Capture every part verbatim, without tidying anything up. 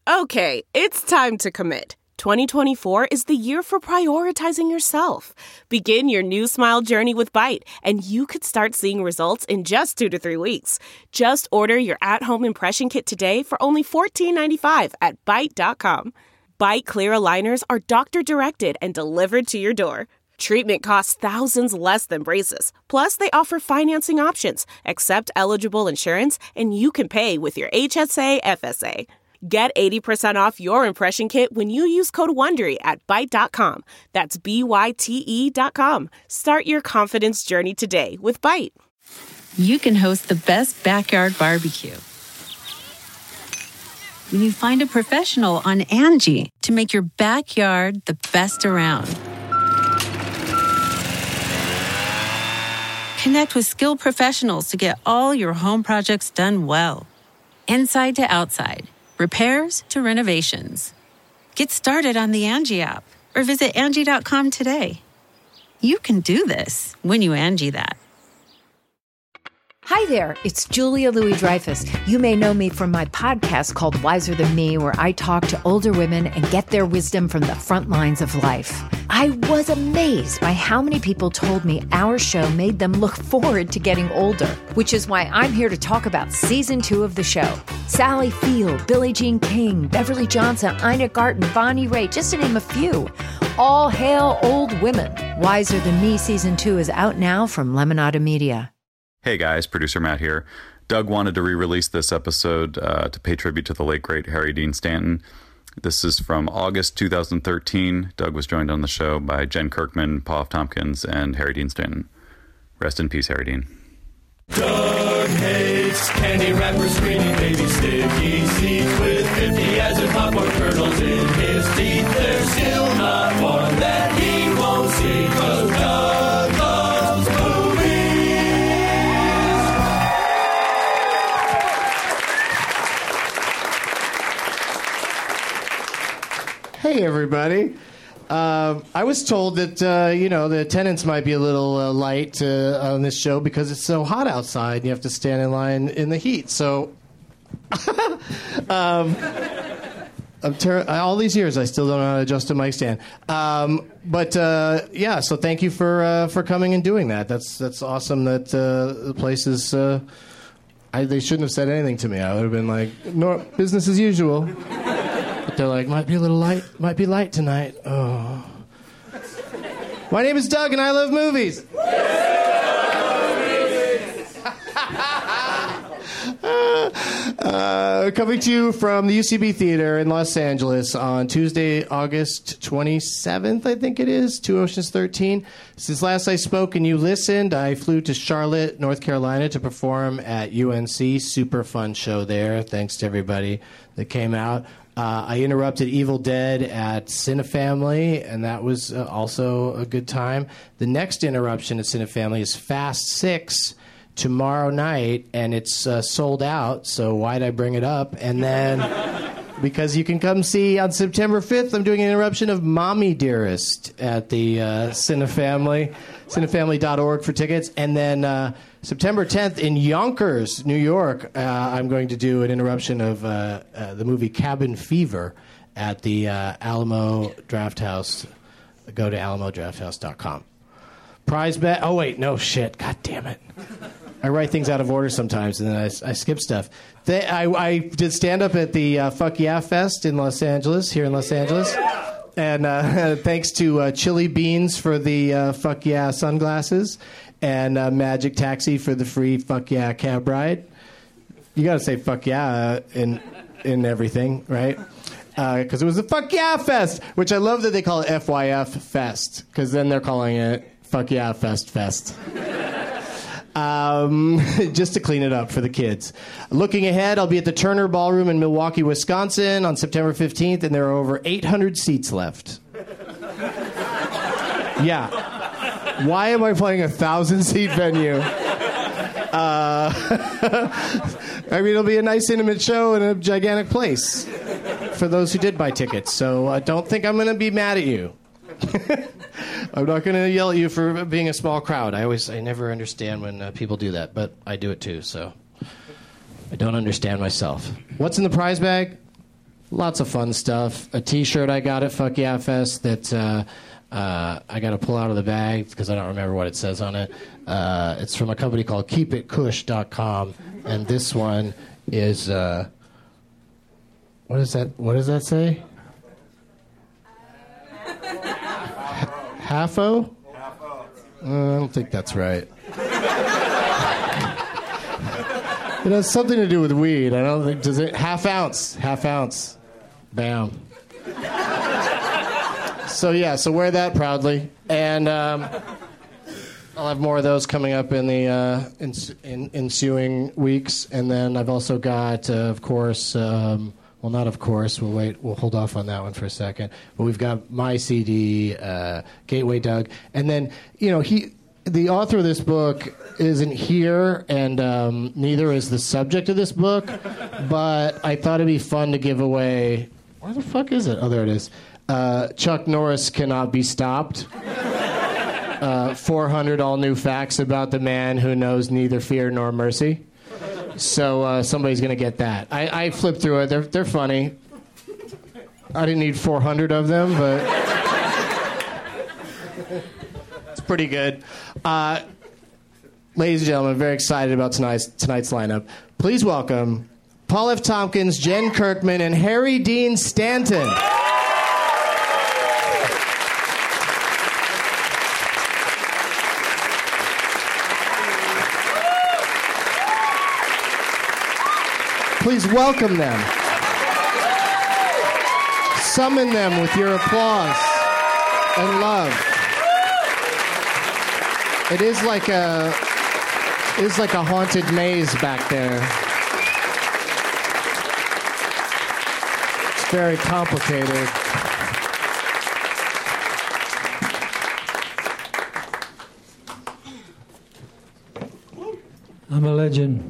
Okay, it's time to commit. twenty twenty-four is the year for prioritizing yourself. Begin your new smile journey with Byte, and you could start seeing results in just two to three weeks. Just order your at-home impression kit today for only fourteen ninety-five at byte dot com. Byte Clear aligners are doctor-directed and delivered to your door. Treatment costs thousands less than braces. Plus, they offer financing options, accept eligible insurance, and you can pay with your H S A F S A. Get eighty percent off your impression kit when you use code WONDERY at byte dot com. That's B Y T E dot com. Start your confidence journey today with Byte. You can host the best backyard barbecue when you find a professional on Angie to make your backyard the best around. Connect with skilled professionals to get all your home projects done well. Inside to outside, repairs to renovations. Get started on the Angie app or visit Angie dot com today. You can do this when you Angie that. Hi there, it's Julia Louis-Dreyfus. You may know me from my podcast called Wiser Than Me, where I talk to older women and get their wisdom from the front lines of life. I was amazed by how many people told me our show made them look forward to getting older, which is why I'm here to talk about season two of the show. Sally Field, Billie Jean King, Beverly Johnson, Ina Garten, Bonnie Raitt, just to name a few. All hail old women. Wiser Than Me season two is out now from Lemonada Media. Hey guys, producer Matt here. Doug wanted to re-release this episode uh, to pay tribute to the late, great Harry Dean Stanton. This is from August two thousand thirteen. Doug was joined on the show by Jen Kirkman, Paul F. Tompkins, and Harry Dean Stanton. Rest in peace, Harry Dean. Doug hates candy wrappers, screaming baby sticky seeds with fifty as in popcorn kernels in his teeth. There's still not one that he won't see, 'cause Doug loves movies. Hey, everybody. Uh, I was told that, uh, you know, the attendance might be a little uh, light uh, on this show because it's so hot outside and you have to stand in line in the heat. So, um, I'm ter- all these years, I still don't know how to adjust a mic stand. Um, but, uh, yeah, so thank you for uh, for coming and doing that. That's that's awesome that uh, the place is... Uh, I, they shouldn't have said anything to me. I would have been like, no, business as usual. They're like, might be a little light, might be light tonight. Oh. My name is Doug, and I love movies. uh, coming to you from the U C B Theater in Los Angeles on Tuesday, August twenty-seventh, I think it is, Two Oceans thirteen. Since last I spoke and you listened, I flew to Charlotte, North Carolina to perform at U N C. Super fun show there. Thanks to everybody that came out. Uh, I interrupted Evil Dead at Cinefamily, and that was uh, also a good time. The next interruption at Cinefamily is Fast Six tomorrow night, and it's uh, sold out, so why'd I bring it up? And then, because you can come see on September fifth, I'm doing an interruption of Mommy Dearest at the uh, Cinefamily, cinefamily dot org for tickets. And then uh, September tenth in Yonkers, New York, uh, I'm going to do an interruption of uh, uh, the movie Cabin Fever at the uh, Alamo Drafthouse. Go to alamo drafthouse dot com. Prize bet. Oh, wait. No, shit. God damn it. I write things out of order sometimes, and then I, I skip stuff. They, I, I did stand-up at the uh, Fuck Yeah Fest in Los Angeles, here in Los Angeles. And uh, thanks to uh, Chili Beans for the uh, Fuck Yeah sunglasses, and uh, Magic Taxi for the free Fuck Yeah cab ride. You got to say Fuck Yeah uh, in in everything, right? Because uh, it was the Fuck Yeah Fest, which I love that they call it F Y F Fest, because then they're calling it Fuck Yeah Fest Fest. Um, just to clean it up for the kids. Looking ahead, I'll be at the Turner Ballroom in Milwaukee, Wisconsin on September fifteenth, and there are over eight hundred seats left. Yeah. Why am I playing a thousand-seat venue? Uh, I mean, it'll be a nice, intimate show in a gigantic place for those who did buy tickets, so uh, don't think I'm going to be mad at you. I'm not going to yell at you for being a small crowd. I always, I never understand when uh, people do that, but I do it too, so I don't understand myself. What's in the prize bag? lots of fun stuff. A T-shirt I got at Fuck Yeah Fest that uh, uh, I got to pull out of the bag because I don't remember what it says on it. Uh, it's from a company called keep it kush dot com, and this one is uh, what is that? What does that say? Half-o? Uh, I don't think that's right. It has something to do with weed. I don't think, does it? Half ounce. Half ounce. Bam. So, yeah, so wear that proudly. And um, I'll have more of those coming up in the uh, in, in, ensuing weeks. And then I've also got, uh, of course, um, well, not of course. We'll wait. We'll hold off on that one for a second. But we've got my C D, uh, Gateway Doug. And then, you know, he... the author of this book isn't here, and um, neither is the subject of this book, but I thought it'd be fun to give away... Where the fuck is it? Oh, there it is. Uh, Chuck Norris Cannot Be Stopped. Uh, four hundred all-new facts about the man who knows neither fear nor mercy. So uh, somebody's going to get that. I, I flipped through it. They're, they're funny. I didn't need four hundred of them, but... pretty good. Uh, ladies and gentlemen, very excited about tonight's, tonight's lineup. Please welcome Paul F. Tompkins, Jen Kirkman, and Harry Dean Stanton. Please welcome them. Summon them with your applause and love. It is like a, it is like a haunted maze back there. It's very complicated. I'm a legend.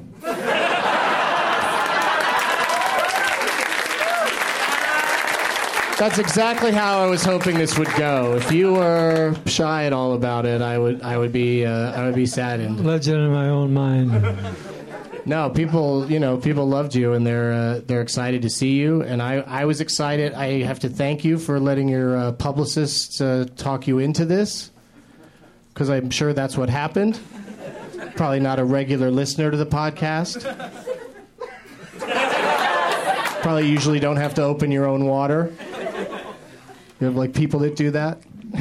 That's exactly how I was hoping this would go. If you were shy at all about it, I would I would be uh, I would be saddened. Legend in my own mind. No, people, you know, people loved you, and they're uh, they're excited to see you. And I, I was excited. I have to thank you for letting your uh, publicists uh, talk you into this, because I'm sure that's what happened. Probably not a regular listener to the podcast. Probably usually don't have to open your own water. You have, like, people that do that?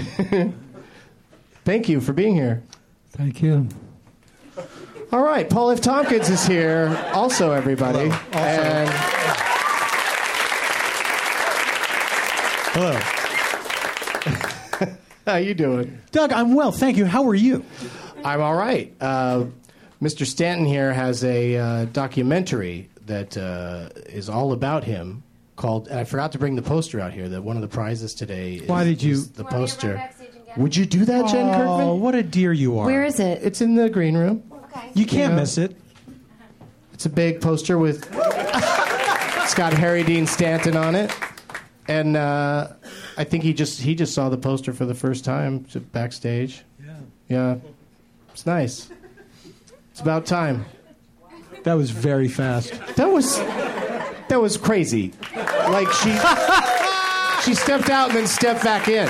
Thank you for being here. Thank you. All right, Paul F. Tompkins is here. Also, everybody. Hello. Also. And Hello. how you doing? Doug, I'm well, thank you. How are you? I'm all right. Uh, Mister Stanton here has a uh, documentary that uh, is all about him. Called, and I forgot to bring the poster out here. That one of the prizes today. Is, Why did you? is the poster. Would you do that, Jen Oh, Kirkman? what a dear you are. Where is it? It's in the green room. Okay. You can't You know? miss it. It's a big poster with. It's got Harry Dean Stanton on it, and uh, I think he just he just saw the poster for the first time to backstage. Yeah. Yeah, it's nice. It's about time. That was very fast. That was that was crazy. Like she she stepped out and then stepped back in.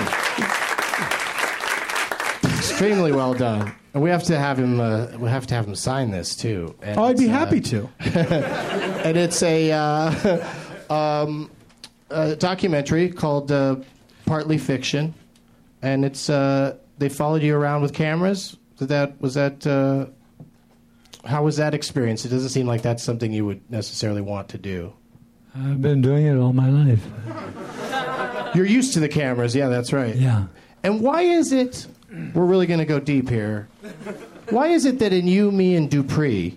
Extremely well done. And we have to have him. Uh, we have to have him sign this too. And Oh, I'd be it's, uh, happy to. and it's a, uh, um, a documentary called uh, Partly Fiction, and it's uh, they followed you around with cameras. Did that was that? Uh, how was that experience? It doesn't seem like that's something you would necessarily want to do. I've been doing it all my life. You're used to the cameras, yeah, that's right. Yeah. And why is it? We're really going to go deep here. Why is it that in You, Me, and Dupree,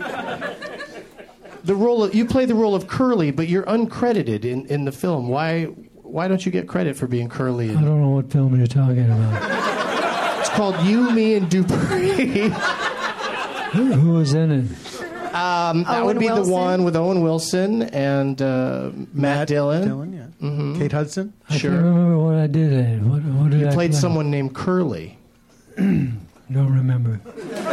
the role of, you play the role of Curly, but you're uncredited in, in the film? Why why don't you get credit for being Curly? I don't know what film you're talking about. It's called You, Me, and Dupree. Who, who was in it? Um, that Owen would be Wilson? the one with Owen Wilson and uh, Matt, Dillon. Dillon, yeah. Mm-hmm. Kate Hudson. I Sure. can't remember what I did in it. What, what did You I played play? someone named Curly. Don't remember.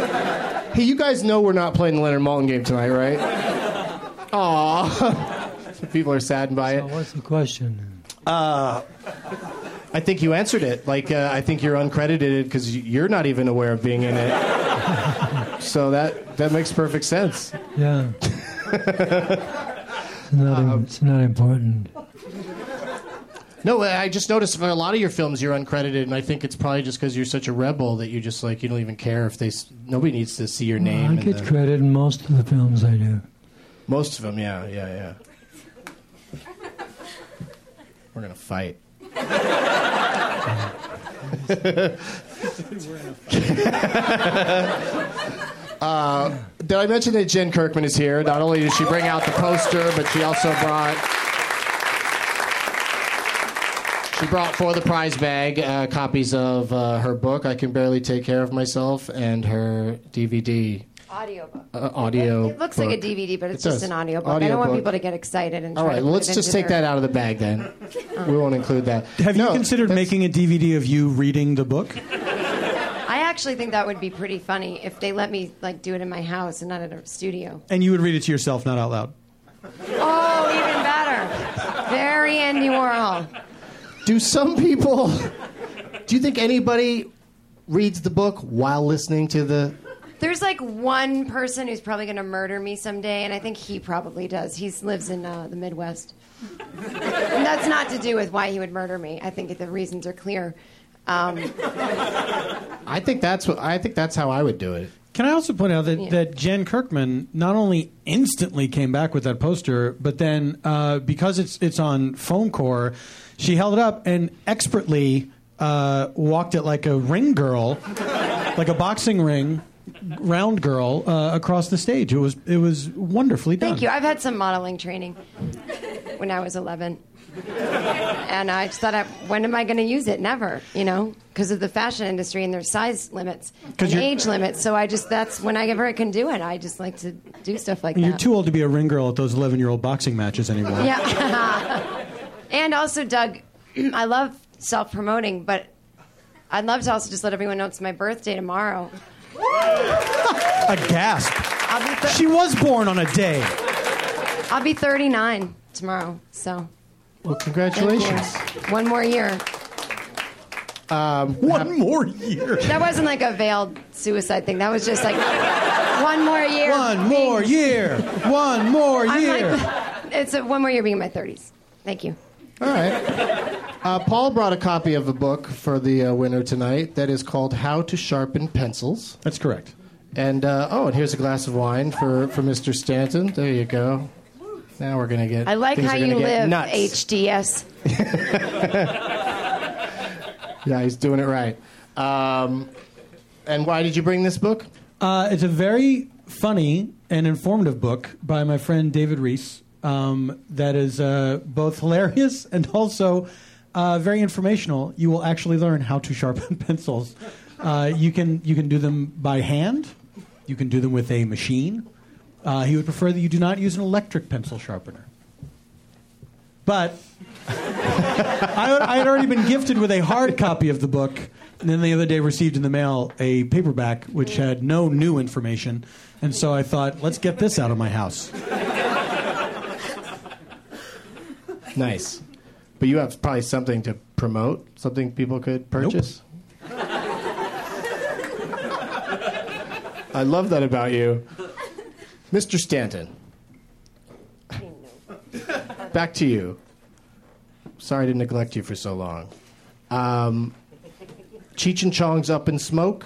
Hey, you guys know we're not playing the Leonard Maltin game tonight, right? Aw. People are saddened by So it. what's the question? Uh, I think you answered it. Like, uh, I think you're uncredited because you're not even aware of being in it. So that that makes perfect sense. Yeah. It's not, Um, it's not important. No, I just noticed for a lot of your films you're uncredited, and I think it's probably just because you're such a rebel that you just like you don't even care if they. s- Nobody needs to see your name. I in get the- credit in most of the films I do. Most of them, yeah, yeah, yeah. We're gonna fight. uh, did I mention that Jen Kirkman is here? Not only did she bring out the poster, but she also brought she brought for the prize bag uh, copies of uh, her book, I Can Barely Take Care of Myself, and her D V D. Audiobook. Uh, audio. It looks book. like a D V D, but it's It just does. an audiobook. I don't want Audiobook. people to get excited and All try right, to well, put let's it just into take their- that out of the bag then. We won't include that. Have you No, considered that's- making a D V D of you reading the book? I actually think that would be pretty funny if they let me like do it in my house and not at a studio. And you would read it to yourself, not out loud. Oh, even better. Very Andy Warhol. Do some people? Do you think anybody reads the book while listening to the? There's like one person who's probably going to murder me someday, and I think he probably does. He lives in uh, the Midwest. And that's not to do with why he would murder me. I think the reasons are clear. Um, I think that's what I think that's how I would do it. Can I also point out that, Yeah. that Jen Kirkman not only instantly came back with that poster, but then uh, because it's it's on foam core, she held it up and expertly uh, walked it like a ring girl, like a boxing ring, round girl uh, across the stage. It was it was wonderfully done. Thank you. I've had some modeling training when I was eleven. And I just thought, I, when am I going to use it? Never, you know, because of the fashion industry and their size limits and you're- age limits. So I just, that's when I ever can do it. I just like to do stuff like And that. you're too old to be a ring girl at those eleven-year-old boxing matches anymore. Yeah. And also, Doug, I love self-promoting, but I'd love to also just let everyone know it's my birthday tomorrow. A gasp. I'll be thir- She was born on a day. I'll be thirty-nine tomorrow, so Well, thank congratulations. you. One more year. One more year. That wasn't like a veiled suicide thing. That was just like one more year. One being- more year. One more I'm year. like, it's a, one more year being in my thirties. Thank you. All right. Uh, Paul brought a copy of a book for the uh, winner tonight that is called How to Sharpen Pencils. That's correct. And uh, oh, and here's a glass of wine for, for Mister Stanton. There you go. Now we're gonna get. I like things how are gonna you get live, nuts. H D S. Yeah, he's doing it right. Um, and why did you bring this book? Uh, it's a very funny and informative book by my friend David Reese um, that is uh, both hilarious and also uh, very informational. You will actually learn how to sharpen pencils. Uh, you can you can do them by hand. You can do them with a machine. Uh, he would prefer that you do not use an electric pencil sharpener. But I, I had already been gifted with a hard copy of the book, and then the other day received in the mail a paperback which had no new information, and so I thought, let's get this out of my house. Nice. But you have probably something to promote, something people could purchase. I love that about you. Mister Stanton. Back to you. Sorry to neglect you for so long. Um, Cheech and Chong's Up in Smoke.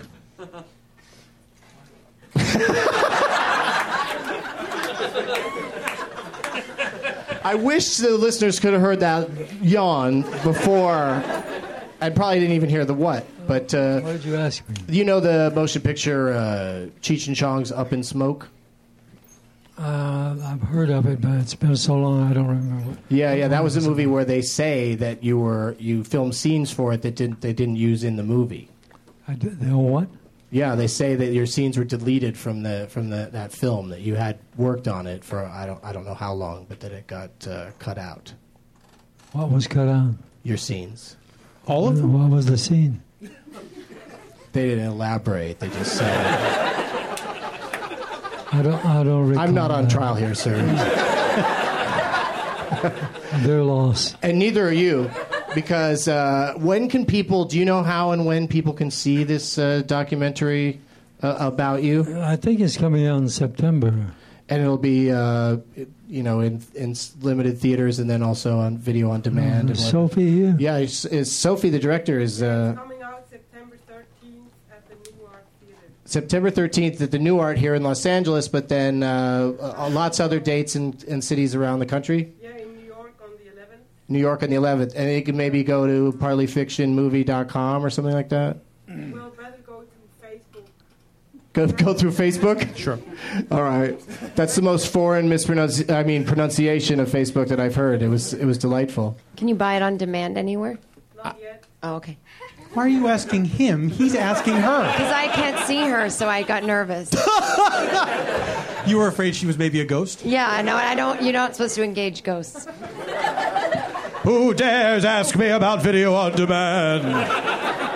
I wish the listeners could have heard that yawn before. I probably didn't even hear the what, but uh, What did you ask me? you know the motion picture uh, Cheech and Chong's Up in Smoke? Uh, I've heard of it, but it's been so long I don't remember. Yeah, yeah, that was a movie where they say that you were you filmed scenes for it that didn't they didn't use in the movie. I did, they all what? Yeah, they say that your scenes were deleted from the from the that film, that you had worked on it for I don't I don't know how long, but that it got uh, cut out. What was cut out? Your scenes. All of them? What was the scene? They didn't elaborate. They just said. I don't. I don't recall. I'm not on that. trial here, sir. Their loss. And neither are you. Because uh, when can people, do you know how and when people can see this uh, documentary uh, about you? I think it's coming out in September. And it'll be, uh, you know, in, in limited theaters and then also on video on demand. Uh, and Sophie here? Yeah, is, is Sophie, the director, is... Uh, coming out September thirteenth at the New Art Theater. September thirteenth at the New Art here in Los Angeles, but then uh, uh, lots of other dates in, in cities around the country. Yeah, in New York on the eleventh. New York on the eleventh. And you can maybe go to partly fiction movie dot com or something like that. Well, better go to Facebook. Go, go through Facebook? Sure. All right. That's the most foreign mispronunci- I mean, pronunciation of Facebook that I've heard. It was, it was delightful. Can you buy it on demand anywhere? Not yet. Oh, okay. Why are you asking him? He's asking her. Because I can't see her, so I got nervous. You were afraid she was maybe a ghost? Yeah, I know. I don't. You're not supposed to engage ghosts. Who dares ask me about video on demand?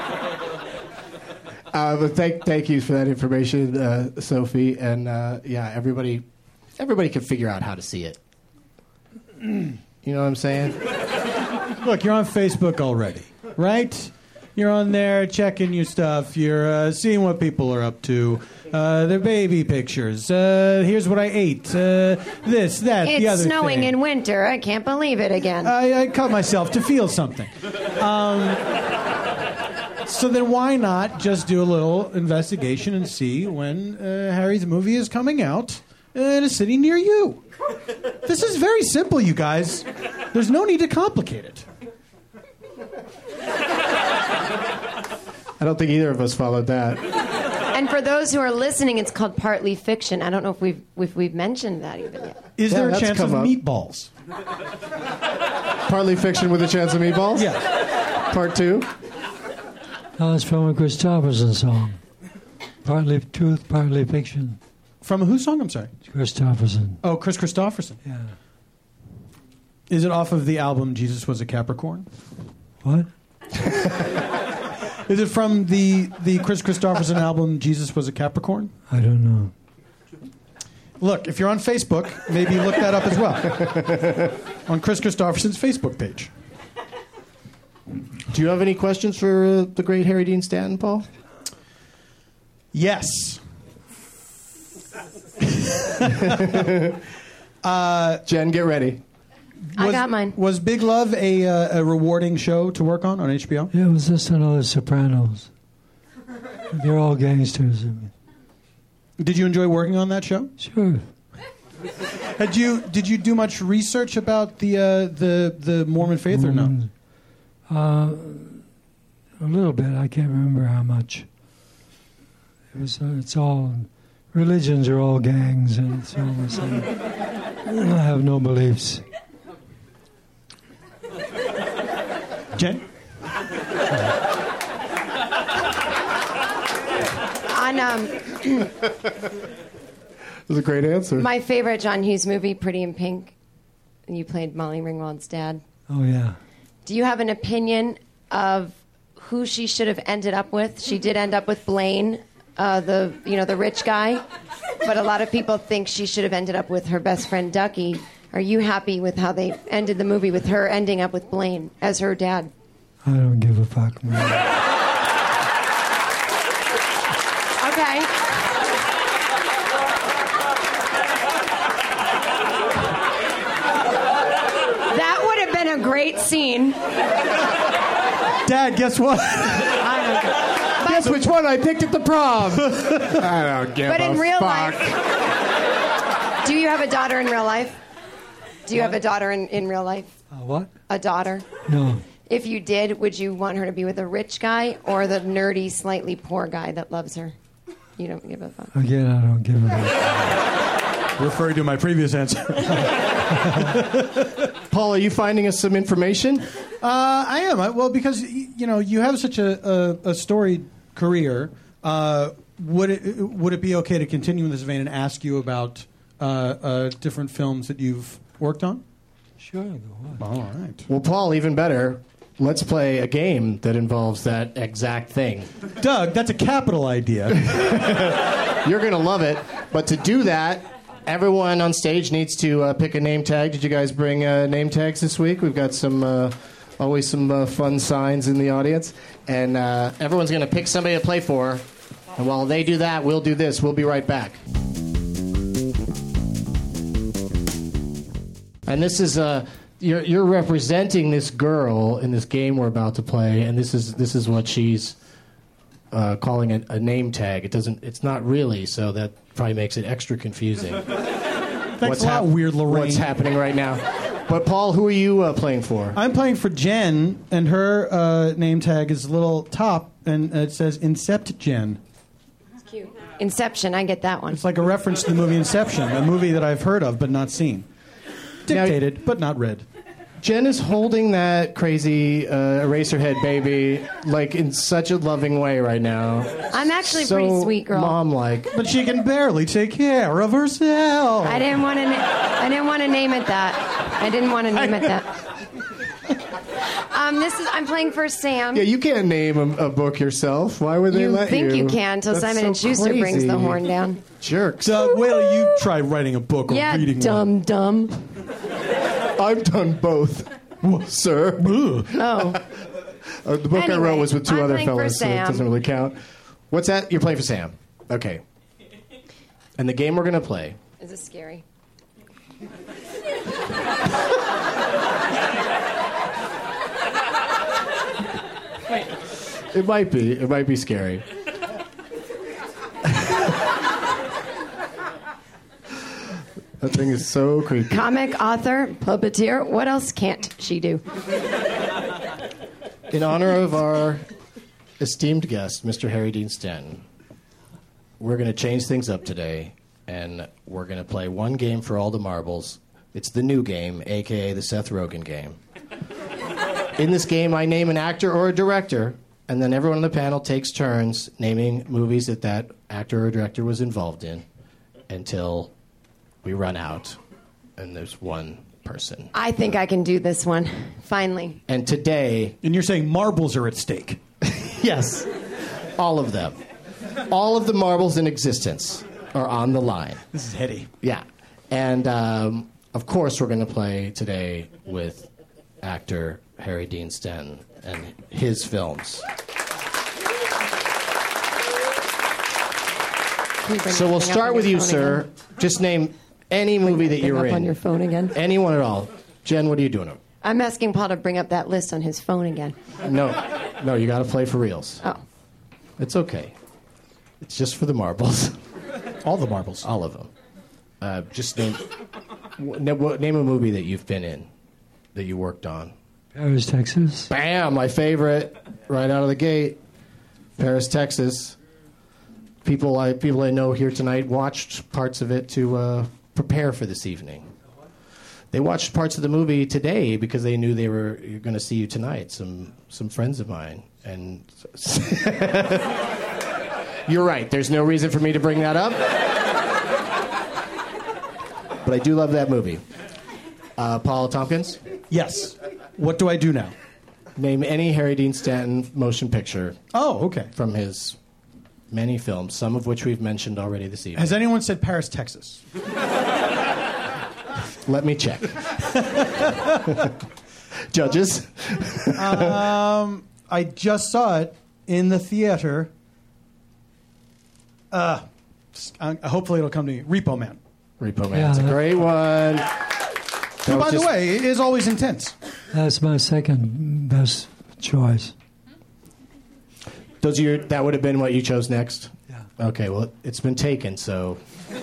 Uh, but thank, thank you for that information, uh, Sophie. And uh, yeah, everybody, everybody can figure out how to see it. You know what I'm saying? Look, you're on Facebook already, right? You're on there checking your stuff. You're uh, seeing what people are up to. Uh, their baby pictures. Uh, here's what I ate. Uh, this, that, It's the other snowing thing. in winter. I can't believe it again. I, I cut myself to feel something. Um, so then why not just do a little investigation and see when uh, Harry's movie is coming out in a city near you? This is very simple, you guys. There's no need to complicate it. I don't think either of us followed that. And for those who are listening, it's called Partly Fiction. I don't know if we've if we've mentioned that even yet. Is Yeah, there a that's chance of come up. meatballs? Partly fiction with a chance of meatballs? Yeah. Part two? No, it's from a Christopherson song. Partly truth, partly fiction. From a who song? I'm sorry. Christopherson. Oh, Chris Christopherson. Yeah. Is it off of the album Jesus Was a Capricorn? What? Is it from the, the Chris Christopherson album Jesus Was a Capricorn? I don't know. Look, if you're on Facebook, maybe look that up as well. On Chris Christopherson's Facebook page. Do you have any questions for uh, the great Harry Dean Stanton, Paul? Yes. uh, Jen, get ready. I Was, got mine. Was Big Love a, uh, a rewarding show to work on on H B O? Yeah, it was just another Sopranos. They're all gangsters. Did you enjoy working on that show? Sure. Had you did you do much research about the uh, the the Mormon faith or no? Uh, a little bit. I can't remember how much. It was. Uh, it's all religions are all gangs, and it's all the same. I have no beliefs. Jen? On um, That was a great answer. my favorite John Hughes movie, Pretty in Pink, you played Molly Ringwald's dad. Oh yeah. Do you have an opinion of who she should have ended up with? She did end up with Blaine, uh, the you know the rich guy, but a lot of people think she should have ended up with her best friend Ducky. Are you happy with how they ended the movie with her ending up with Blaine as her dad? I don't give a fuck, man. Okay. That would have been a great scene. Dad, guess what? Guess which one I picked at the prom? I don't give But a in real fuck. life, do you have a daughter in real life? Do you have a daughter in, in real life? Uh, what? A daughter? No. If you did, would you want her to be with a rich guy or the nerdy, slightly poor guy that loves her? You don't give a fuck. Again, I don't give a fuck. Referring to my previous answer. Paul, are you finding us some information? Uh, I am. I, well, because y- you know you have such a, a, a storied career. Uh, would it would it be okay to continue in this vein and ask you about uh, uh, different films that you've worked on? Sure, go on. All right. Well, Paul, even better. Let's play a game that involves that exact thing. Doug, that's a capital idea. You're going to love it. But to do that, everyone on stage needs to uh, pick a name tag. Did you guys bring uh, name tags this week? We've got some, uh, always some uh, fun signs in the audience. And uh, everyone's going to pick somebody to play for. And while they do that, we'll do this. We'll be right back. And this is uh, you're you're representing this girl in this game we're about to play, and this is this is what she's uh, calling a, a name tag. It doesn't. It's not really, so that probably makes it extra confusing. Thanks what's a lot, hap- weird Lorraine. What's happening right now? But Paul, who are you uh, playing for? I'm playing for Jen, and her uh, name tag is a little top, and it says Incept Jen. It's cute. Inception, I get that one. It's like a reference to the movie Inception, a movie that I've heard of but not seen. Dictated, now, but not read. Jen is holding that crazy uh, Eraserhead baby like in such a loving way right now. I'm actually a so pretty sweet girl. Mom-like. But she can barely take care of herself. I didn't want to. Na- I didn't want to name it that. I didn't want to name it that. Um, this is. I'm playing for Sam. Yeah, you can't name a, a book yourself. Why would they you let you? think you can until That's Simon so and Schuster crazy. brings the horn down. Jerks. Doug, wait till you try writing a book or Yeah, reading dumb, one. dumb. I've done both, sir. Oh. Uh, the book I Anyway, wrote was with two I'm other playing for fellas, so it Sam. doesn't really count. What's that? You're playing for Sam. Okay. And the game we're going to play. Is this scary? It might be. It might be scary. That thing is so creepy. Comic, author, puppeteer. What else can't she do? In honor of our esteemed guest, Mister Harry Dean Stanton, we're going to change things up today, and we're going to play one game for all the marbles. It's the new game, a k a the Seth Rogen game. In this game, I name an actor or a director, and then everyone on the panel takes turns naming movies that that actor or director was involved in until we run out, and there's one person. I think I can do this one. Finally. And today... And you're saying marbles are at stake. Yes. All of them. All of the marbles in existence are on the line. This is heady. Yeah. And, um, of course, we're going to play today with actor Harry Dean Stanton and his films. So we'll start with you, sir. Again? Just name any movie that you're up in. On your phone again. Anyone at all. Jen, what are you doing? I'm asking Paul to bring up that list on his phone again. No, no, you got to play for reals. Oh, it's okay. It's just for the marbles. All the marbles. All of them. Uh, just name name a movie that you've been in, that you worked on. Paris, Texas. Bam, my favorite, right out of the gate. Paris, Texas. People I people I know here tonight watched parts of it to uh, prepare for this evening. They watched parts of the movie today because they knew they were going to see you tonight. Some some friends of mine, and you're right. There's no reason for me to bring that up, but I do love that movie. Uh, Paul Tompkins. Yes. What do I do now? Name any Harry Dean Stanton motion picture. Oh, okay. From his many films, some of which we've mentioned already this evening. Has anyone said Paris, Texas? Let me check. Judges? um, I just saw it in the theater. Uh, uh, hopefully it'll come to me. Repo Man. Repo Man's yeah, a great one. Who, by just... the way, is always intense. That's my second best choice. Those are your, that would have been what you chose next? Yeah. Okay, well, it's been taken, so...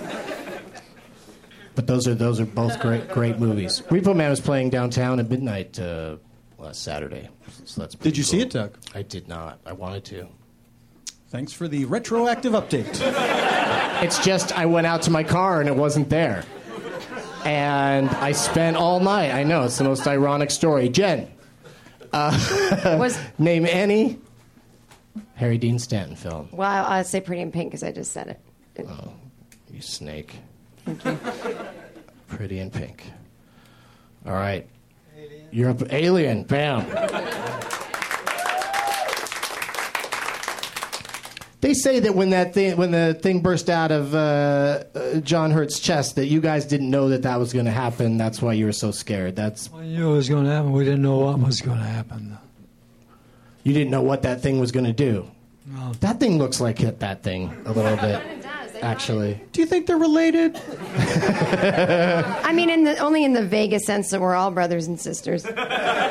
But those are those are both great great movies. Repo Man was playing downtown at midnight uh, last Saturday. So that's did you cool. see it, Doug? I did not. I wanted to. Thanks for the retroactive update. It's just I went out to my car and it wasn't there. And I spent all night. I know, it's the most ironic story. Jen, uh, was... name any Harry Dean Stanton film. Well, I'll say Pretty in Pink because I just said it. Oh, you snake. Thank you. Pretty in Pink. All right. Alien. You're up. Alien. Bam. They say that when that thing, when the thing burst out of uh, uh, John Hurt's chest, that you guys didn't know that that was going to happen. That's why you were so scared. That's We knew it was going to happen. We didn't know what was going to happen. You didn't know what that thing was going to do. No. That thing looks like it, that thing a little bit. It does. Actually, Do you think they're related? I mean, in the, only in the vaguest sense that we're all brothers and sisters. But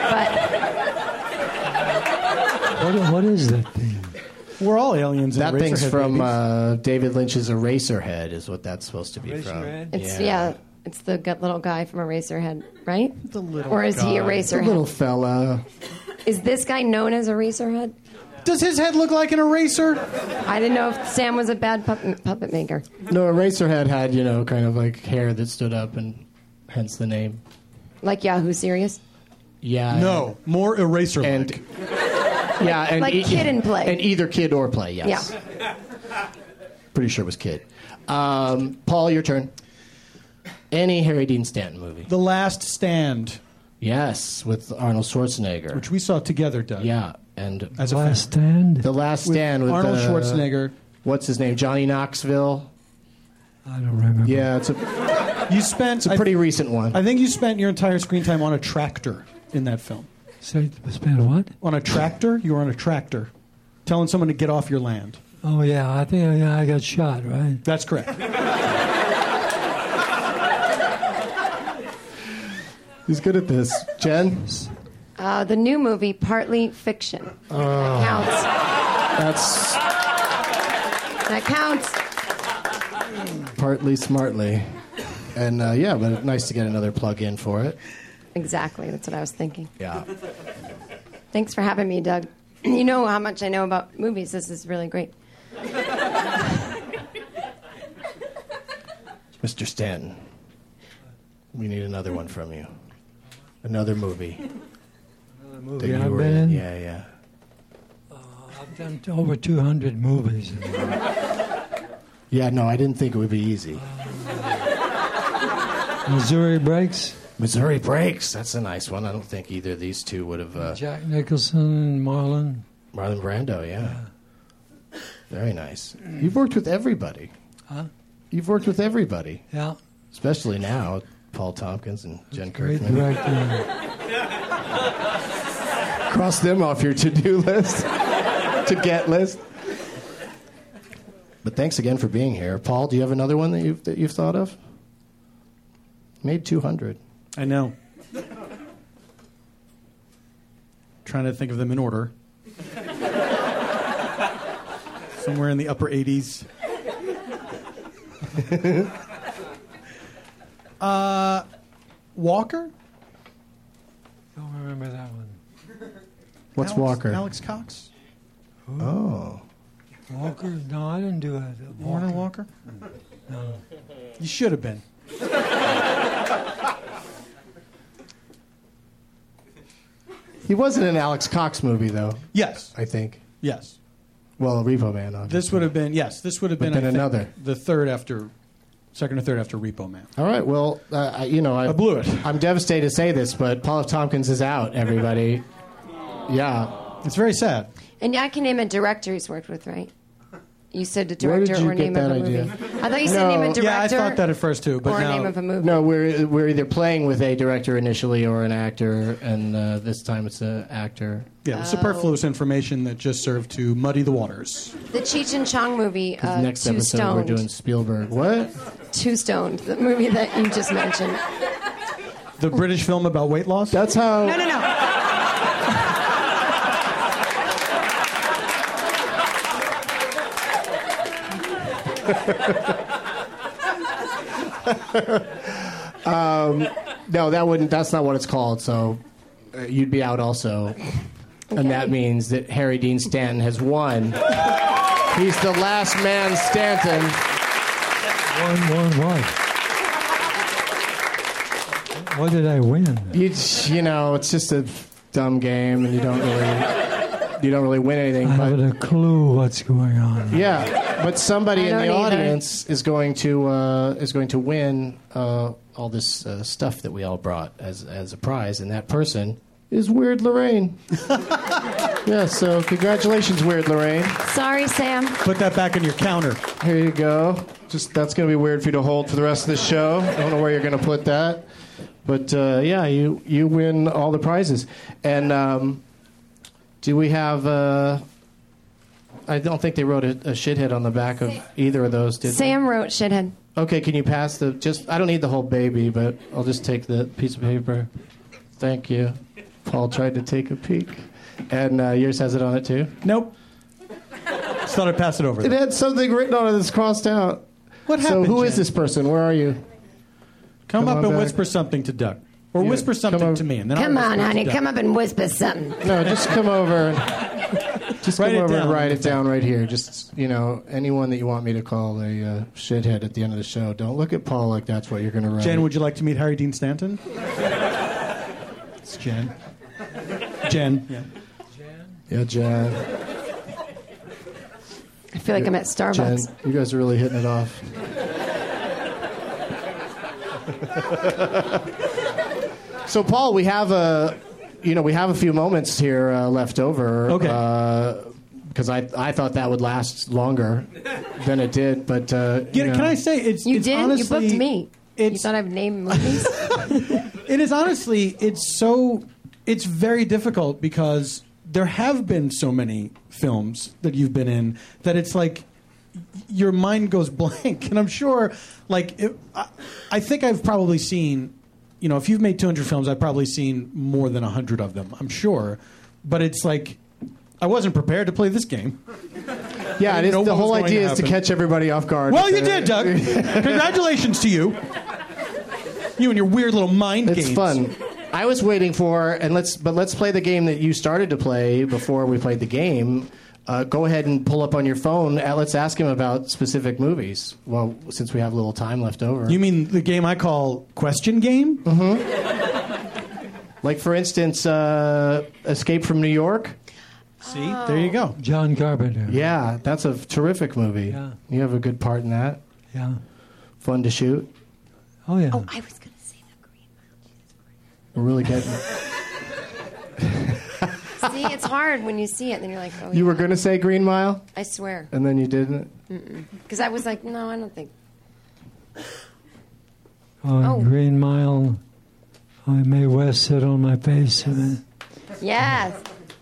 What, what is that thing? We're all aliens. that and thing's Eraserhead from babies. uh, David Lynch's Eraserhead, is what that's supposed to be Eraserhead? from. it's yeah. it's the gu- little guy from Eraserhead, right? The little Or is he guy. The Eraserhead? little fella. Is this guy known as Eraserhead? Does his head look like an eraser? I didn't know if Sam was a bad puppet, puppet maker. No, Eraserhead had, you know, kind of like hair that stood up, and hence the name. Like Yahoo Serious? Yeah. No, more eraser. And yeah, and Like Kid and Play. and either Kid or Play. Yes. Yeah. Pretty sure it was Kid. Um, Paul, your turn. Any Harry Dean Stanton movie? The Last Stand, Yes, with Arnold Schwarzenegger. which we saw together, Doug. Yeah, and As a Last fan. Stand? The Last With Stand with Arnold uh, Schwarzenegger. What's his name? Johnny Knoxville. I don't remember. Yeah, it's a You spent it's a pretty I, recent one. I think you spent your entire screen time on a tractor in that film. Say, spend what? On a tractor? You were on a tractor, telling someone to get off your land. Oh, yeah. I think yeah, I got shot, right? That's correct. He's good at this. Jen, Uh, the new movie, Partly Fiction. That counts. that's That counts. partly smartly, and uh, yeah, but nice to get another plug in for it. Exactly. That's what I was thinking. Yeah. Thanks for having me, Doug. You know how much I know about movies. This is really great. Mister Stanton, we need another one from you. Another movie. Another that movie you I've were been in? Yeah, yeah. I've done over two hundred movies. Yeah, no, I didn't think it would be easy. Missouri Breaks, Missouri Breaks, that's a nice one. I don't think either of these two would have. Uh, Jack Nicholson, Marlon. Marlon Brando, yeah. Very nice. You've worked with everybody. Huh? You've worked with everybody, Yeah. especially now, Paul Tompkins and Jen Great Kirkman. director. Cross them off your to-do list, to-get list. But thanks again for being here. Paul, do you have another one that you've, that you've thought of? Made two hundred. I know. Trying to think of them in order. Somewhere in the upper eighties. uh, Walker? Don't remember that one. What's Alex, Walker? Alex Cox? Oh. Walker? No, I didn't do it. Warner Walker? No. You should have been. He wasn't an Alex Cox movie, though, Yes. I think. Yes. Well, Repo Man, obviously. This would have been, yes, this would have But been, then I think, another. the third after, second or third after Repo Man. All right, well, uh, I- you know, I, I blew it. I'm devastated to say this, but Paul F. Tompkins is out, everybody. Yeah. It's very sad. And I can name a director he's worked with, right? You said the Where did director you or get name that of a idea? movie. I thought you said No. name a director. Yeah, I thought that at first too, but or now name of a movie. No, we're we're either playing with a director initially or an actor, and uh, this time it's an actor. yeah, the superfluous information that just served to muddy the waters. The Cheech and Chong movie, uh, Next Two episode, Stoned. we're doing Spielberg. What? Two Stoned, the movie that you just mentioned. The British film about weight loss? That's how. No, no, no. um, no, that wouldn't. That's not what it's called. So uh, you'd be out also, Okay. and that means that Harry Dean Stanton has won. He's the last man Stanton. One, one, what? What did I win? You, you know, it's just a dumb game, and you don't really. You don't really win anything. I But haven't a clue what's going on. yeah, but somebody I in the don't either. audience is going to uh, is going to win uh, all this uh, stuff that we all brought as as a prize, and that person is Weird Lorraine. Yeah, so congratulations, Weird Lorraine. Sorry, Sam. Put that back on your counter. Here you go. Just that's going to be weird for you to hold for the rest of the show. I don't know where you're going to put that. But, uh, yeah, you, you win all the prizes. And um, do we have... Uh, I don't think they wrote a, a shithead on the back of either of those, did Sam wrote shithead. they? Okay, can you pass the... just? I don't need the whole baby, but I'll just take the piece of paper. Thank you. Paul tried to take a peek. And uh, yours has it on it, too? Nope. Just thought I'd pass it over. It had something written on it that's crossed out. What happened, So who Jen? is this person? Where are you? Come, Come up on and back. whisper something to Doug. Or Yeah, whisper come something over. to me. And then Come I'll on, whisper to honey. Doug. Come up and whisper something. No, just come over. Just Write come it over down. and write it down right here. Just, you know, anyone that you want me to call a uh, shithead at the end of the show, don't look at Paul like that's what you're going to write. Jen, would you like to meet Harry Dean Stanton? It's Jen. Jen. Yeah. Yeah, Jen. I feel like I'm at Jen, Starbucks. you guys are really hitting it off. So, Paul, we have a, you know, we have a few moments here uh, left over. Okay. Because I, I thought that would last longer than it did, but uh, Yeah, you know. can I say it's You it's did? honestly, you booked me. You It's thought I'd name movies? it is honestly it's so it's very difficult because there have been so many films that you've been in that it's like your mind goes blank, and I'm sure like it, I, I think I've probably seen, you know, if you've made two hundred films, I've probably seen more than one hundred of them, I'm sure, but it's like I wasn't prepared to play this game. Yeah, it is, know the what whole was going idea to is to happen. catch everybody off guard. Well, with you the- did, Doug. Congratulations to you. You and your weird little mind It's games. fun. I was waiting for, and let's, but let's play the game that you started to play before we played the game. Uh, go ahead and pull up on your phone. Uh, let's ask him about specific movies. Well, since we have a little time left over. You mean the game I call Question Game? Like, for instance, uh, Escape from New York. See, there you go. John Carpenter. Yeah, that's a terrific movie. Yeah. You have a good part in that. Yeah. Fun to shoot. Oh, yeah. Oh, I was going to say the Green We're really getting. Mile. See, it's hard when you see it, and then you're like, oh, You yeah. were going to say Green Mile, I swear. and then you didn't. Because I was like, no, I don't think. Oh, Oh. Green Mile. I May West sit on my face. And Yes.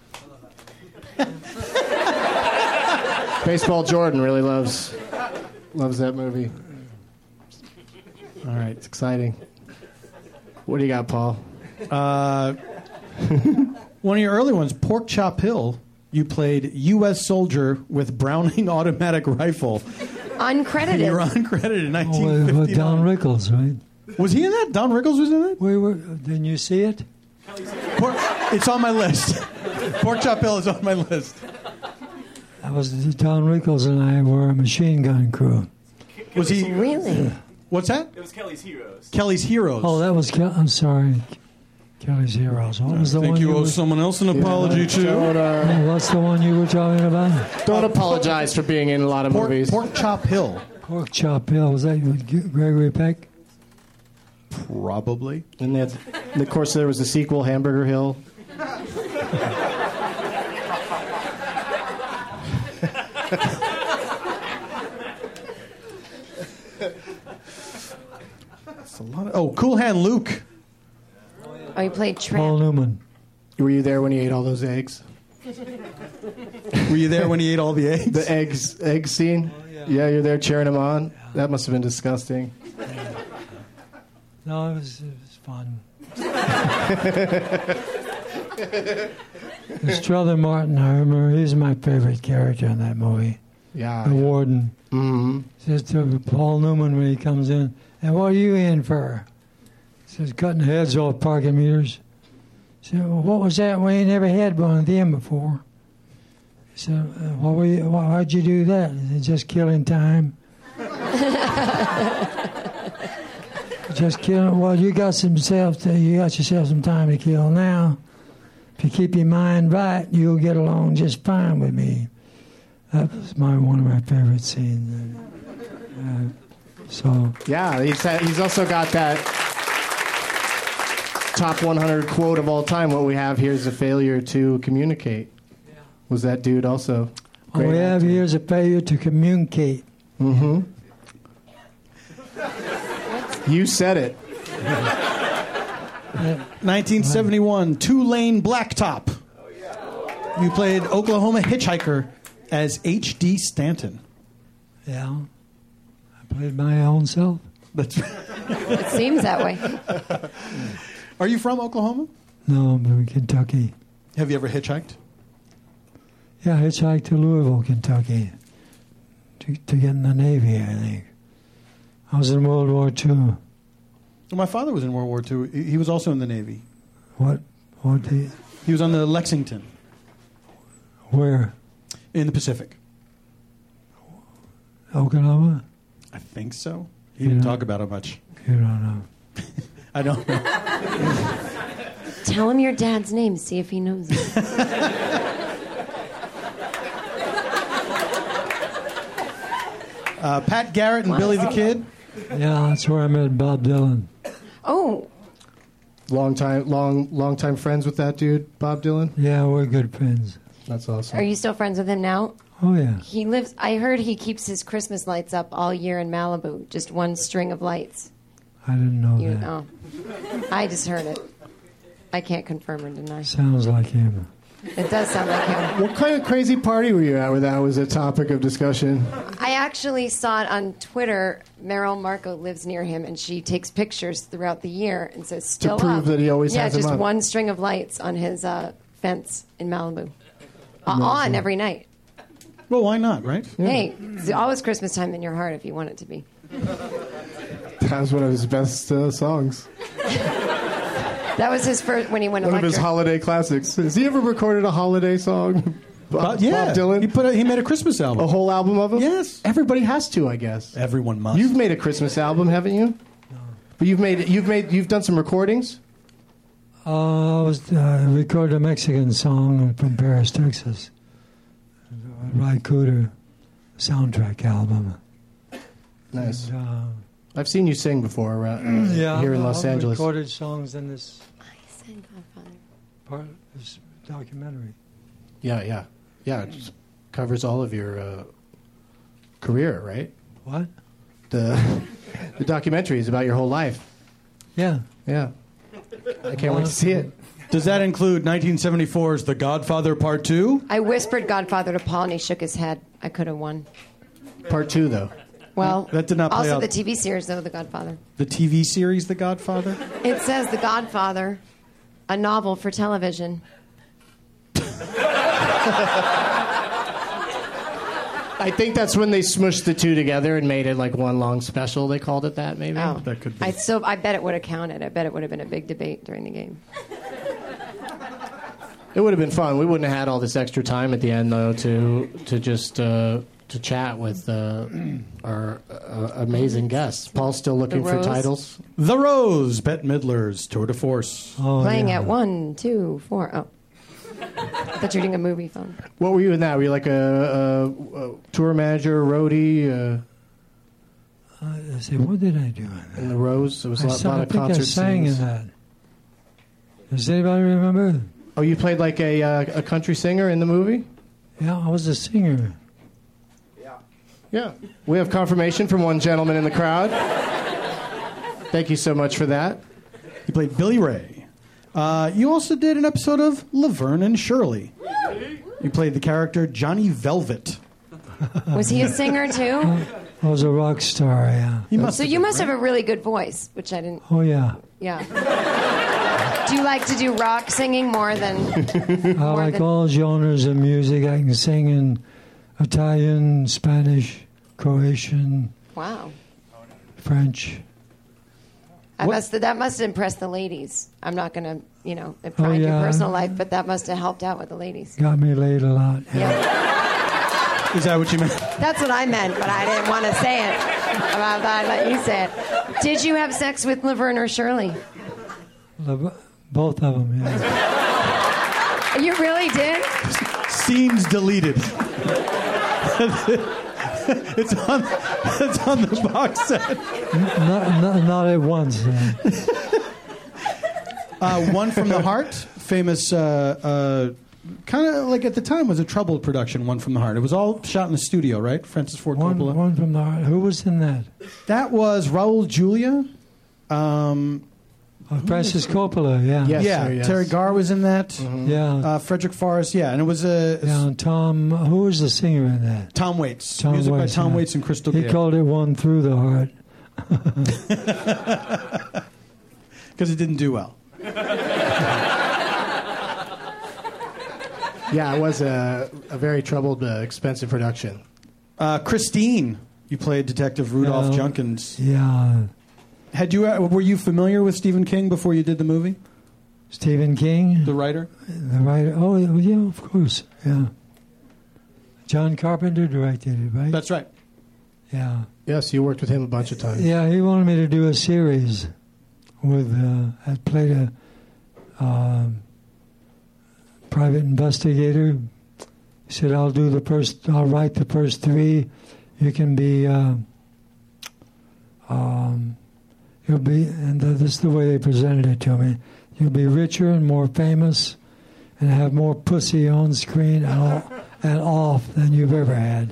Baseball Jordan really loves loves that movie. All right. It's exciting. What do you got, Paul? Uh, one of your early ones, Pork Chop Hill. You played U S soldier with Browning automatic rifle. Uncredited. You're uncredited in oh, nineteen with, with Don fifty-nine. Rickles, right? Was he in that? Don Rickles was in that? We were. Didn't you see it? Pork, it's on my list. Pork Chop Hill is on my list. That was Don Rickles and I were a machine gun crew. Was he? Really? What's that? It was Kelly's Heroes. Kelly's Heroes. Oh, that was. Kel- I'm sorry, Kelly's Heroes. What was the I think one you you owe were- someone else an apology too. Don't, uh, Oh, what's the one you were talking about? don't apologize for being in a lot of Pork, movies. Pork Chop Hill. Pork Chop Hill. Was that with G- Gregory Peck? Probably. And then, and of course, there was the sequel, Hamburger Hill. That's a lot of, oh, Cool Hand Luke. Oh, you played Paul Tramp. Newman. Were you there when he ate all those eggs? Were you there when he ate all the eggs? The eggs, egg scene. Yeah, you're there cheering him on. That must have been disgusting. No, it was, it was fun. Strother Martin, I remember, he's my favorite character in that movie. Yeah. The warden. Mm-hmm. Says to Paul Newman when he comes in, and what are you in for? Says, cutting heads off parking meters. He said, well, what was that? We ain't never had one of them before. He said, uh, what were you, why, why'd you do that? He said, just killing time. Just killing, well, you got some self, to, you got yourself some time to kill now. If you keep your mind right, you'll get along just fine with me. That was my one of my favorite scenes. Uh, so Yeah, he's, had, he's also got that top one hundred quote of all time. What we have here is a failure to communicate. was that dude also. All we have here is a failure to communicate. Mm-hmm. You said it. nineteen seventy-one, Tulane Blacktop. You played Oklahoma Hitchhiker as H D Stanton. Yeah. I played my own self. That's It seems that way. Are you from Oklahoma? No, I'm from Kentucky. Have you ever hitchhiked? Yeah, I hitchhiked to Louisville, Kentucky to, to get in the Navy, I think. I was in World War Two. Well, my father was in World War Two. He he was also in the Navy. What? What? The, He was on the Lexington where? in the Pacific. Oklahoma? I think so. He You didn't know- talk about it much. You don't know. I don't know. Tell him your dad's name. See if he knows it. Uh, Pat Garrett and Billy the Kid. Yeah, that's where I met Bob Dylan. Oh, Long time, long, long time friends with that dude, Bob Dylan. Yeah, we're good friends. That's awesome. are you still friends with him now? Oh, yeah. He lives. I heard he keeps his Christmas lights up all year in Malibu. Just one string of lights. I didn't know You that. know. I just heard it. I can't confirm or deny. Sounds like him. It does sound like him. What kind of crazy party were you at where that was a topic of discussion? I actually saw it on Twitter. Meryl Marco lives near him, and she takes pictures throughout the year and says, "Still prove up." that he always yeah, has them just up. one string of lights on his uh, fence in Malibu, uh, on every night. Well, why not, right? Hey, it's always Christmas time in your heart if you want it to be. That was one of his best uh, songs. That was his first when he went One of electric. his holiday classics. Has he ever recorded a holiday song? Bob, But yeah, Bob Dylan? He put a, he made a Christmas album. A whole album of them? Yes. Everybody has to, I guess. Everyone must. You've made a Christmas album, haven't you? No. But you've made you've made you've done some recordings. Uh, I was uh, recorded a Mexican song from Paris, Texas. Ry Cooder soundtrack album. Nice. And, uh, I've seen you sing before uh, uh, yeah, here in I've Los Angeles. recorded songs in this I said Godfather. part of this documentary. Yeah, yeah, yeah. It just covers all of your uh, career, right? What? The the documentary is about your whole life. Yeah. Yeah. I can't wait to see it. Does that include nineteen seventy-four's The Godfather Part two? I whispered Godfather to Paul, and he shook his head. I could have won. Part two, though. Well, That did not play also out. the T V series, though, The Godfather. The T V series The Godfather? It says The Godfather, a novel for television. I think that's when they smushed the two together and made it like one long special. They called it that, maybe. Oh, That could be. I still, I bet it would have counted. I bet it would have been a big debate during the game. It would have been fun. We wouldn't have had all this extra time at the end, though, to to just uh, to chat with uh, our uh, amazing gusts. Paul's still looking The for Rose. titles. The Rose, Bette Midler's Tour de Force. Oh, Playing yeah. at one, two, four. Oh, I thought you were doing a movie phone. What were you in that? Were you like a, a, a tour manager, roadie, uh, Uh, I say, what did I do in that? in the Rose? There was a I, lot, sang, lot I of think I concert sang scenes. in that. Does anybody remember? Oh, you played like a uh, a country singer in the movie? Yeah, I was a singer. Yeah. We have confirmation from one gentleman in the crowd. Thank you so much for that. He played Billy Ray. Uh, you also did an episode of Laverne and Shirley. You played the character Johnny Velvet. Was he a singer too? I was a rock star, yeah. You must So have you been, must right? have a really good voice, which I didn't. Oh, yeah. Yeah. Do you like to do rock singing more than? I like all genres of music. I can sing in Italian, Spanish, Croatian, Wow. French. I What- must that must impress the ladies. I'm not going to, you know, pry into yeah. your personal life, but that must have helped out with the ladies. Got me laid a lot. Yeah. Yeah. Is that what you meant? That's what I meant, but I didn't want to say it. I thought I'd let you say it. Did you have sex with Laverne or Shirley? The- Both of them, yeah. You really did? Scenes deleted. it's on. It's on the box set. Not, not, not at once. Yeah. Uh, One from the Heart, famous uh, uh, kind of like at the time was a troubled production, One from the Heart. It was all shot in the studio, right? Francis Ford One, Coppola. one from the heart. Who was in that? That was Raul Julia. Um, Oh, Francis Coppola, yeah. Yes, yeah, sir, yes. Terry Garr was in that. Mm-hmm. Yeah. Uh, Frederick Forrest, yeah, and it was a yeah, and Tom, who was the singer in that? Tom Waits. Tom Music Waits, by Tom yeah. Waits and Crystal He Gayle. called it One Through the Heart. Because it didn't do well. Yeah, it was a, a very troubled, uh, expensive production. Uh, Christine, you played Detective Rudolph Yeah. Junkins. Yeah. Had you uh, were you familiar with Stephen King before you did the movie? Stephen King? The writer? The writer. Oh, yeah, of course. Yeah. John Carpenter directed it, right? That's right. Yeah. Yes, you worked with him a bunch of times. Yeah, he wanted me to do a series with, uh, I played a um, private investigator. He said, I'll do the first, I'll write the first three. You can be, uh, um, you'll be, and this is the way they presented it to me. You'll be richer and more famous and have more pussy on screen and, all, and off than you've ever had.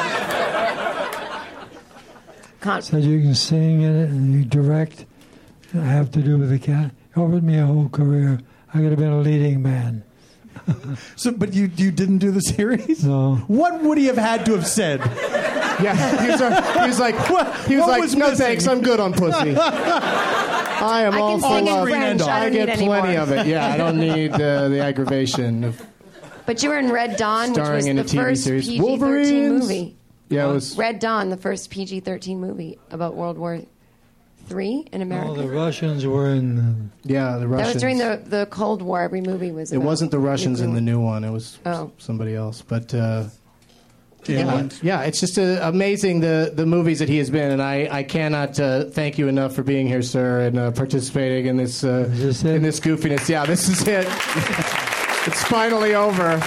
Con- Said you can sing in it and you direct. I have to do with the cat. Offered me a whole career. I could have been a leading man. So, but you you didn't do the series? No. What would he have had to have said? Yeah, he was, uh, he was like, What, he was what like, was no missing? thanks, I'm good on pussy. I am I all can full sing in of. French. I I don't get need plenty anymore. of it. Yeah, I don't need uh, the aggravation of But you were in Red Dawn, which starring was in the a T V first series. P G thirteen Wolverines. movie. Yeah, it was. Red Dawn, the first P G thirteen movie about World War Three in America. All the Russians were in the... Yeah, the Russians. That was during the, the Cold War. Every movie was. It about wasn't the Russians in the nuclear- new one. It was Oh. somebody else. But uh, yeah, England. yeah, it's just uh, amazing the, the movies that he has been, and I, I cannot uh, thank you enough for being here, sir, and uh, participating in this uh, Is this it? in this goofiness. Yeah, this is it. It's finally over.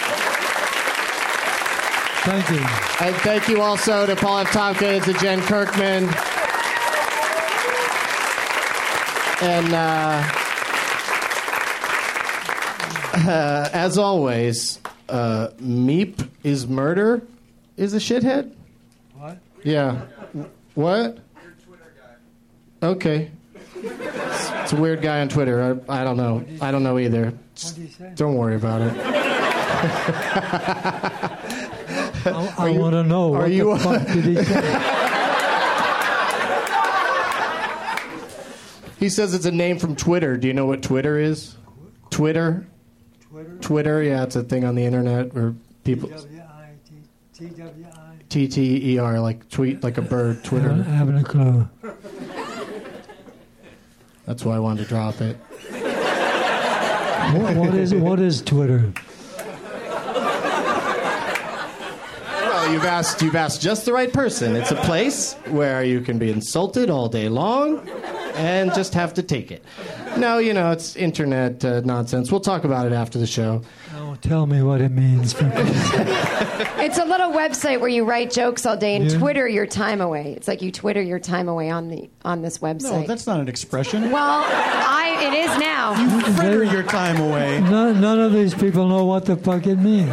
Thank you. And thank you also to Paul F. Tompkins and Jen Kirkman. And uh, uh, as always, uh, Meep is murder is a shithead? What? Yeah. What? Okay. It's a weird guy on Twitter. I, I don't know. I don't know either. What did he say? Don't worry about it. I, I want to know. are What you- the fuck did he say? He says it's a name from Twitter. Do you know what Twitter is? Twitter? Twitter? Twitter, yeah, it's a thing on the internet where people... T W I T W I T T E R, like tweet, like a bird, I Twitter. haven't a clue. That's why I wanted to drop it. What, what is what is Twitter? Well, you've asked, you've asked just the right person. It's a place where you can be insulted all day long and just have to take it. No, you know, it's internet uh, nonsense. We'll talk about it after the show. Oh, tell me what it means. For It's a little website where you write jokes all day and Yeah. Twitter your time away. It's like you Twitter your time away on the on this website. No, that's not an expression. well, I it is now. You fritter your time away. none, none of these people know what the fuck it means.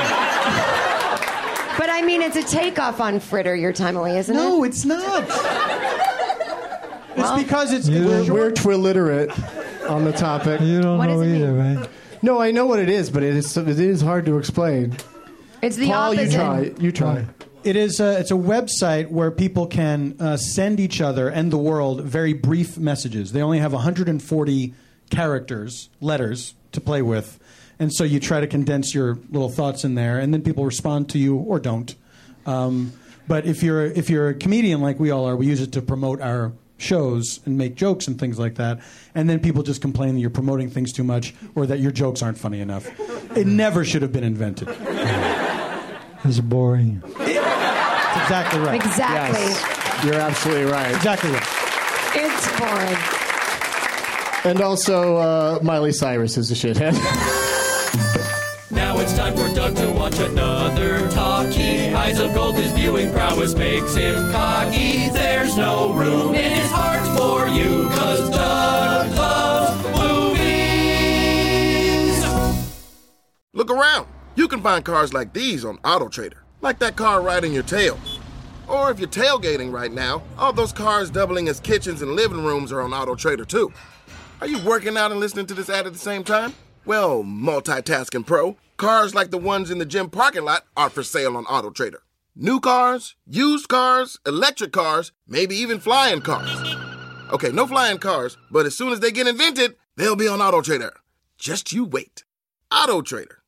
But I mean, it's a takeoff on fritter your time away, isn't No, it? it's not. It's Well- because it's, You it's don't- We're twilliterate on the topic. You don't What know does it either, mean? right? No, I know what it is, but it is it is hard to explain. It's the Paul, opposite. you try. You try. It is a, it's a website where people can uh, send each other and the world very brief messages. They only have one hundred forty characters, letters, to play with. And so you try to condense your little thoughts in there, and then people respond to you or don't. Um, but if you're, if you're a comedian like we all are, we use it to promote our shows and make jokes and things like that. And then people just complain that you're promoting things too much or that your jokes aren't funny enough. It never should have been invented. It's boring. That's exactly right. Exactly. Yes, you're absolutely right. Exactly right. It's boring. And also, uh, Miley Cyrus is a shithead. Now it's time for Doug to watch another talkie. Eyes of gold, his viewing prowess makes him cocky. There's no room in his heart for you, cause Doug Look around. You can find cars like these on AutoTrader, like that car riding your tail. Or if you're tailgating right now, all those cars doubling as kitchens and living rooms are on AutoTrader too. Are you working out and listening to this ad at the same time? Well, multitasking pro, cars like the ones in the gym parking lot are for sale on AutoTrader. New cars, used cars, electric cars, maybe even flying cars. Okay, no flying cars, but as soon as they get invented, they'll be on AutoTrader. Just you wait. AutoTrader.